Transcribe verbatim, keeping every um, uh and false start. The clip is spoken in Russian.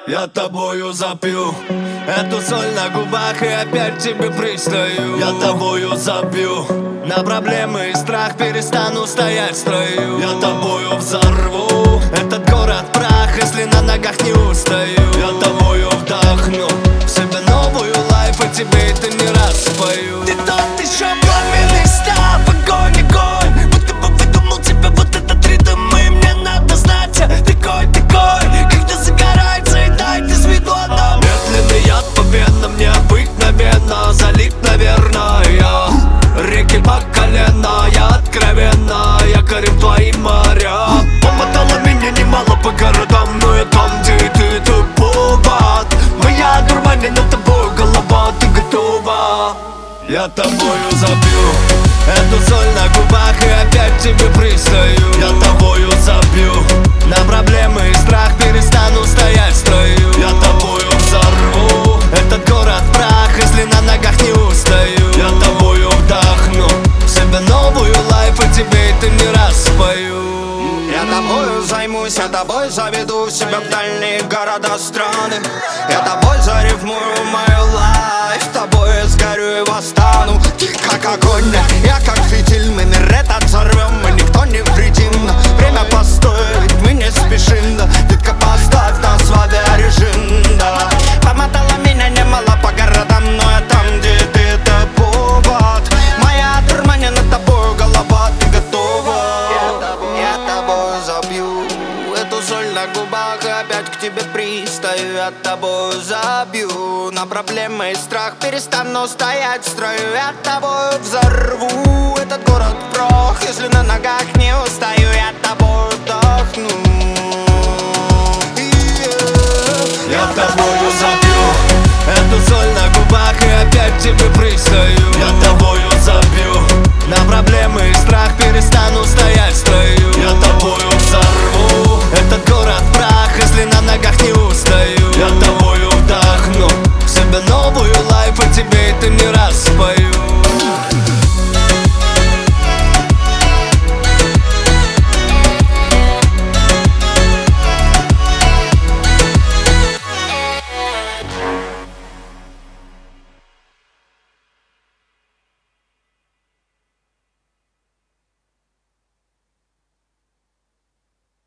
Я тобою запью эту соль на губах и опять тебе пристаю. Я тобою забью на проблемы и страх, перестану стоять в строю. Я тобою взорву этот город в прах, если на ногах не устаю. Я тобою вдохну в себя новую лайф, и тебе это не раз спою. Ты тот еще пламенный став, огонь, огонь, будто бы выдумал тебя вот этот ритм, и мне надо знать, такой, такой, когда загорается и тает из виду одна. Медленный яд по венам, необыкновенно залит, наверное, реки по колено. Я откровенно якорем твоим моря. Попадала меня немало по городам, но я там, где и ты, это повод. Моя дурманена тобой голова, ты готова? Я тобою забью эту соль на губах и опять тебе пристаю. Я тобою забью на проблемы и страх, перестану стоять в строю. Я тобою взорву этот город в прах, если на ногах не устаю. Я тобою вдохну в себя новую лайф, и тебе это не раз спою. Я тобою займусь, я тобой заведу себя в дальние города, страны. Я тобой зарифмую мою лайф, тобой я сгорю и восстану. Ты как огонь, я как фитиль, мы мир этот взорвем, и никто не вредим. Время постоит, ведь мы не спешим, да. Детка, поставь нас в авиарежим, да. Помотала меня немало по городам, но я там, где ты, это повод. Моя дурманена тобою голова, ты готова? Я тобой забью эту соль на губах и опять к тебе пристаю. Я тобой забью на проблемы и страх, перестану стоять в строю. Я тобой взорву этот город в прах, если на ногах не устаю. Я тобой вдохну